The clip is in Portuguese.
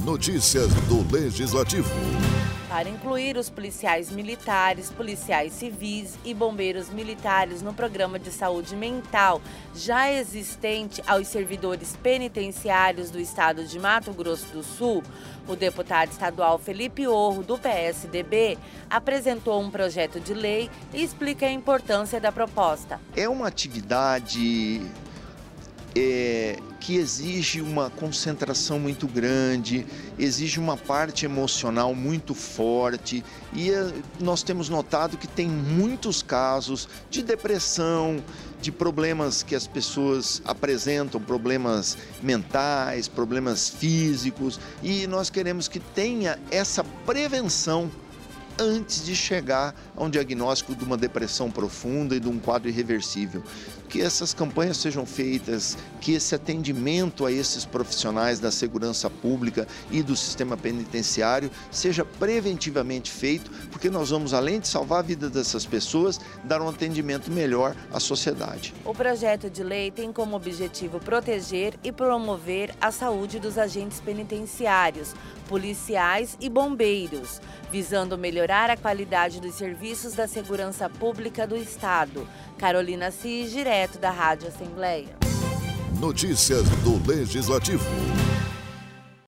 Notícias do Legislativo. Para incluir os policiais militares, policiais civis e bombeiros militares no programa de saúde mental já existente aos servidores penitenciários do estado de Mato Grosso do Sul, o deputado estadual Felipe Orro, do PSDB, apresentou um projeto de lei e explica a importância da proposta. É uma atividade que exige uma concentração muito grande, exige uma parte emocional muito forte e nós temos notado que tem muitos casos de depressão, de problemas que as pessoas apresentam, problemas mentais, problemas físicos, e nós queremos que tenha essa prevenção antes de chegar a um diagnóstico de uma depressão profunda e de um quadro irreversível. Que essas campanhas sejam feitas, que esse atendimento a esses profissionais da segurança pública e do sistema penitenciário seja preventivamente feito, porque nós vamos, além de salvar a vida dessas pessoas, dar um atendimento melhor à sociedade. O projeto de lei tem como objetivo proteger e promover a saúde dos agentes penitenciários, policiais e bombeiros, visando melhorar a qualidade dos serviços da segurança pública do Estado. Carolina Cis, direto da Rádio Assembleia. Notícias do Legislativo.